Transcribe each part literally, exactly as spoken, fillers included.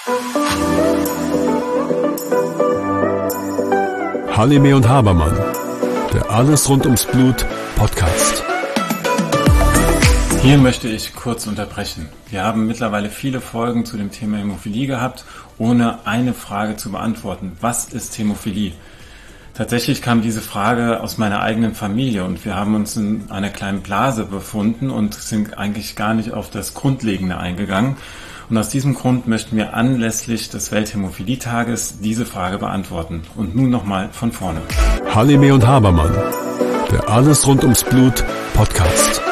Halime und Habermann, der Alles rund ums Blut Podcast. Hier möchte ich kurz unterbrechen. Wir haben mittlerweile viele Folgen zu dem Thema Hämophilie gehabt, ohne eine Frage zu beantworten. Was ist Hämophilie? Tatsächlich kam diese Frage aus meiner eigenen Familie und wir haben uns in einer kleinen Blase befunden und sind eigentlich gar nicht auf das Grundlegende eingegangen. Und aus diesem Grund möchten wir anlässlich des Welthämophilie-Tages diese Frage beantworten. Und nun nochmal von vorne. Halime und Habermann, der Alles rund ums Blut Podcast.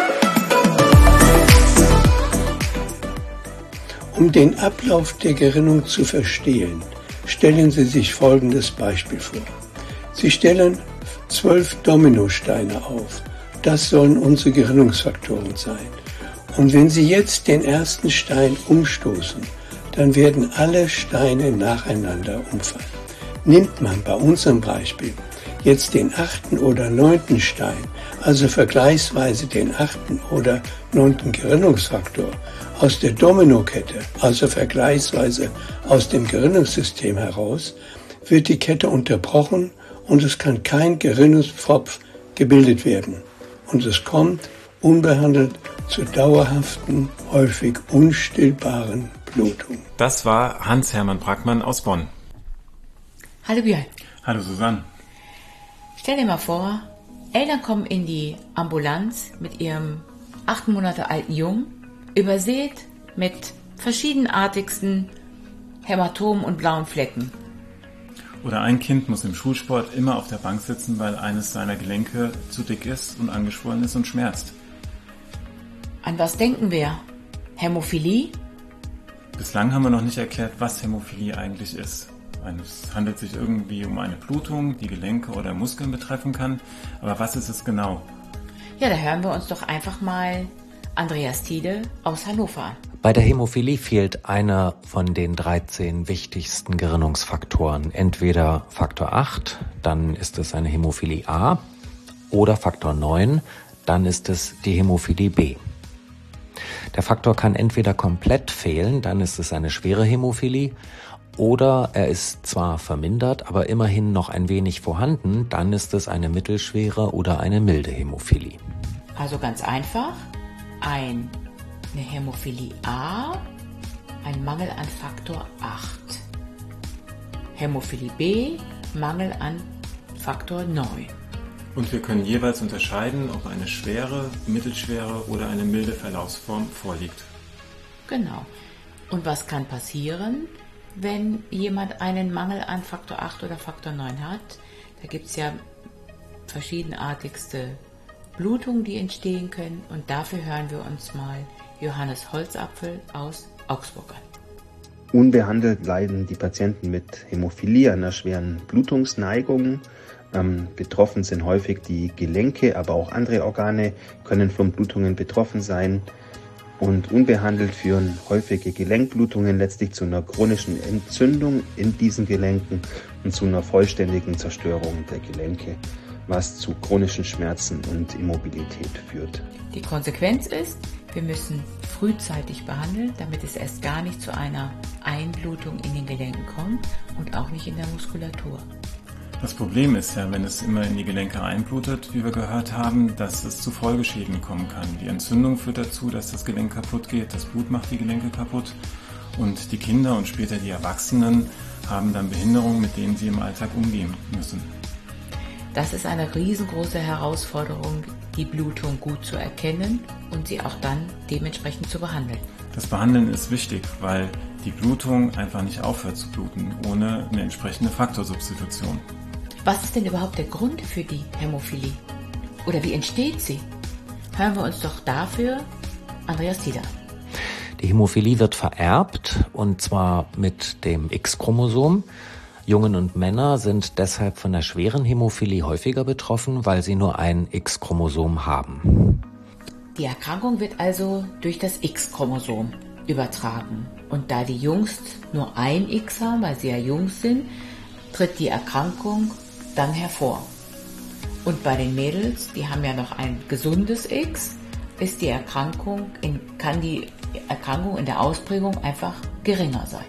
Um den Ablauf der Gerinnung zu verstehen, stellen Sie sich folgendes Beispiel vor. Sie stellen zwölf Dominosteine auf. Das sollen unsere Gerinnungsfaktoren sein. Und wenn Sie jetzt den ersten Stein umstoßen, dann werden alle Steine nacheinander umfallen. Nimmt man bei unserem Beispiel jetzt den achten oder neunten Stein, also vergleichsweise den achten oder neunten Gerinnungsfaktor, aus der Dominokette, also vergleichsweise aus dem Gerinnungssystem heraus, wird die Kette unterbrochen und es kann kein Gerinnungspfropf gebildet werden. Und es kommt unbehandelt zur dauerhaften, häufig unstillbaren Blutung. Das war Hans-Hermann Brackmann aus Bonn. Hallo Björn. Hallo Susanne. Stell dir mal vor, Eltern kommen in die Ambulanz mit ihrem acht Monate alten Jungen, übersät mit verschiedenartigsten Hämatomen und blauen Flecken. Oder ein Kind muss im Schulsport immer auf der Bank sitzen, weil eines seiner Gelenke zu dick ist und angeschwollen ist und schmerzt. An was denken wir? Hämophilie? Bislang haben wir noch nicht erklärt, was Hämophilie eigentlich ist. Es handelt sich irgendwie um eine Blutung, die Gelenke oder Muskeln betreffen kann. Aber was ist es genau? Ja, da hören wir uns doch einfach mal Andreas Tiede aus Hannover an. Bei der Hämophilie fehlt einer von den dreizehn wichtigsten Gerinnungsfaktoren. Entweder Faktor acht, dann ist es eine Hämophilie A, oder Faktor neun, dann ist es die Hämophilie B. Der Faktor kann entweder komplett fehlen, dann ist es eine schwere Hämophilie, oder er ist zwar vermindert, aber immerhin noch ein wenig vorhanden, dann ist es eine mittelschwere oder eine milde Hämophilie. Also ganz einfach, ein eine Hämophilie A, ein Mangel an Faktor acht. Hämophilie B, Mangel an Faktor neun. Und wir können jeweils unterscheiden, ob eine schwere, mittelschwere oder eine milde Verlaufsform vorliegt. Genau. Und was kann passieren, wenn jemand einen Mangel an Faktor acht oder Faktor neun hat? Da gibt es ja verschiedenartigste Blutungen, die entstehen können. Und dafür hören wir uns mal Johannes Holzapfel aus Augsburg an. Unbehandelt leiden die Patienten mit Hämophilie, einer schweren Blutungsneigung. Ähm, betroffen sind häufig die Gelenke, aber auch andere Organe können von Blutungen betroffen sein. Und unbehandelt führen häufige Gelenkblutungen letztlich zu einer chronischen Entzündung in diesen Gelenken und zu einer vollständigen Zerstörung der Gelenke, was zu chronischen Schmerzen und Immobilität führt. Die Konsequenz ist, wir müssen frühzeitig behandeln, damit es erst gar nicht zu einer Einblutung in den Gelenken kommt und auch nicht in der Muskulatur. Das Problem ist ja, wenn es immer in die Gelenke einblutet, wie wir gehört haben, dass es zu Folgeschäden kommen kann. Die Entzündung führt dazu, dass das Gelenk kaputt geht, das Blut macht die Gelenke kaputt und die Kinder und später die Erwachsenen haben dann Behinderungen, mit denen sie im Alltag umgehen müssen. Das ist eine riesengroße Herausforderung, die Blutung gut zu erkennen und sie auch dann dementsprechend zu behandeln. Das Behandeln ist wichtig, weil die Blutung einfach nicht aufhört zu bluten, ohne eine entsprechende Faktorsubstitution. Was ist denn überhaupt der Grund für die Hämophilie? Oder wie entsteht sie? Hören wir uns doch dafür Andreas Tiede an. Die Hämophilie wird vererbt, und zwar mit dem X-Chromosom. Jungen und Männer sind deshalb von der schweren Hämophilie häufiger betroffen, weil sie nur ein X-Chromosom haben. Die Erkrankung wird also durch das X-Chromosom übertragen. Und da die Jungs nur ein X haben, weil sie ja Jungs sind, tritt die Erkrankung dann hervor. Und bei den Mädels, die haben ja noch ein gesundes X, ist die Erkrankung in, kann die Erkrankung in der Ausprägung einfach geringer sein. Das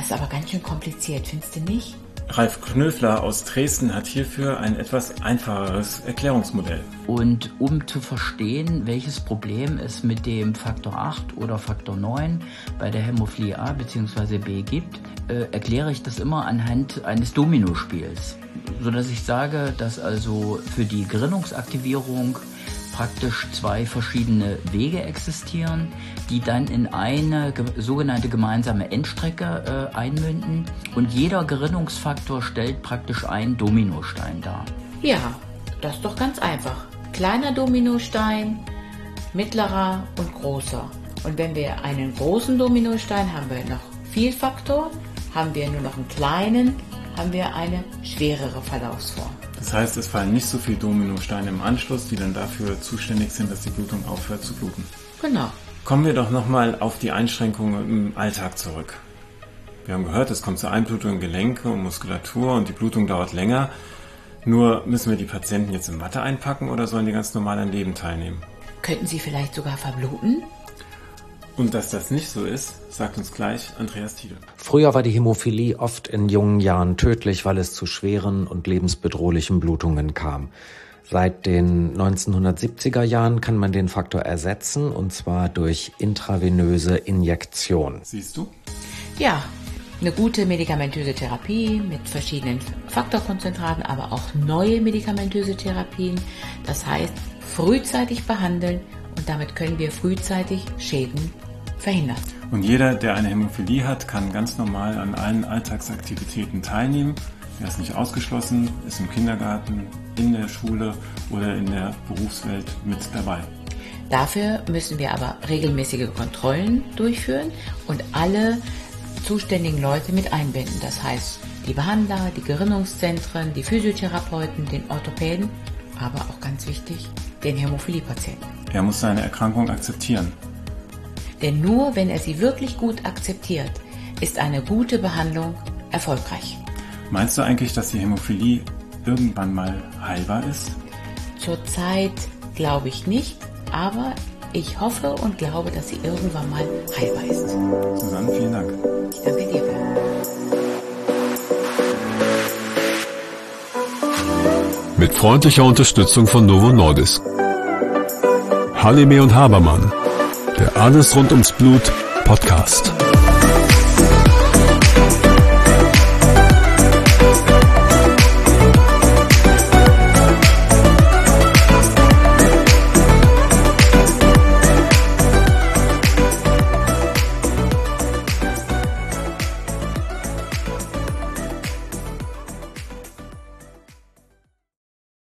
Das ist aber ganz schön kompliziert, findest du nicht? Ralf Knöfler aus Dresden hat hierfür ein etwas einfacheres Erklärungsmodell. Und um zu verstehen, welches Problem es mit dem Faktor acht oder Faktor neun bei der Hämophilie A bzw. B gibt, äh, erkläre ich das immer anhand eines Dominospiels. Sodass ich sage, dass also für die Gerinnungsaktivierung praktisch zwei verschiedene Wege existieren, die dann in eine ge- sogenannte gemeinsame Endstrecke äh, einmünden. Und jeder Gerinnungsfaktor stellt praktisch einen Dominostein dar. Ja, das ist doch ganz einfach. Kleiner Dominostein, mittlerer und großer. Und wenn wir einen großen Dominostein haben wir noch Vielfaktor, haben wir nur noch einen kleinen, haben wir eine schwerere Verlaufsform. Das heißt, es fallen nicht so viele Dominosteine im Anschluss, die dann dafür zuständig sind, dass die Blutung aufhört zu bluten. Genau. Kommen wir doch nochmal auf die Einschränkungen im Alltag zurück. Wir haben gehört, es kommt zur Einblutung in Gelenke und Muskulatur und die Blutung dauert länger. Nur müssen wir die Patienten jetzt in Watte einpacken oder sollen die ganz normal am Leben teilnehmen? Könnten sie vielleicht sogar verbluten? Und dass das nicht so ist, sagt uns gleich Andreas Thiele. Früher war die Hämophilie oft in jungen Jahren tödlich, weil es zu schweren und lebensbedrohlichen Blutungen kam. Seit den neunzehnhundertsiebziger Jahren kann man den Faktor ersetzen, und zwar durch intravenöse Injektion. Siehst du? Ja, eine gute medikamentöse Therapie mit verschiedenen Faktorkonzentraten, aber auch neue medikamentöse Therapien. Das heißt, frühzeitig behandeln und damit können wir frühzeitig Schäden verhindern. Und jeder, der eine Hämophilie hat, kann ganz normal an allen Alltagsaktivitäten teilnehmen. Er ist nicht ausgeschlossen, ist im Kindergarten, in der Schule oder in der Berufswelt mit dabei. Dafür müssen wir aber regelmäßige Kontrollen durchführen und alle zuständigen Leute mit einbinden. Das heißt, die Behandler, die Gerinnungszentren, die Physiotherapeuten, den Orthopäden, aber auch ganz wichtig, den Hämophilie-Patienten. Er muss seine Erkrankung akzeptieren. Denn nur wenn er sie wirklich gut akzeptiert, ist eine gute Behandlung erfolgreich. Meinst du eigentlich, dass die Hämophilie irgendwann mal heilbar ist? Zurzeit glaube ich nicht, aber ich hoffe und glaube, dass sie irgendwann mal heilbar ist. Susanne, vielen Dank. Ich danke dir. Mit freundlicher Unterstützung von Novo Nordisk. Halime und Habermann, der Alles rund ums Blut Podcast.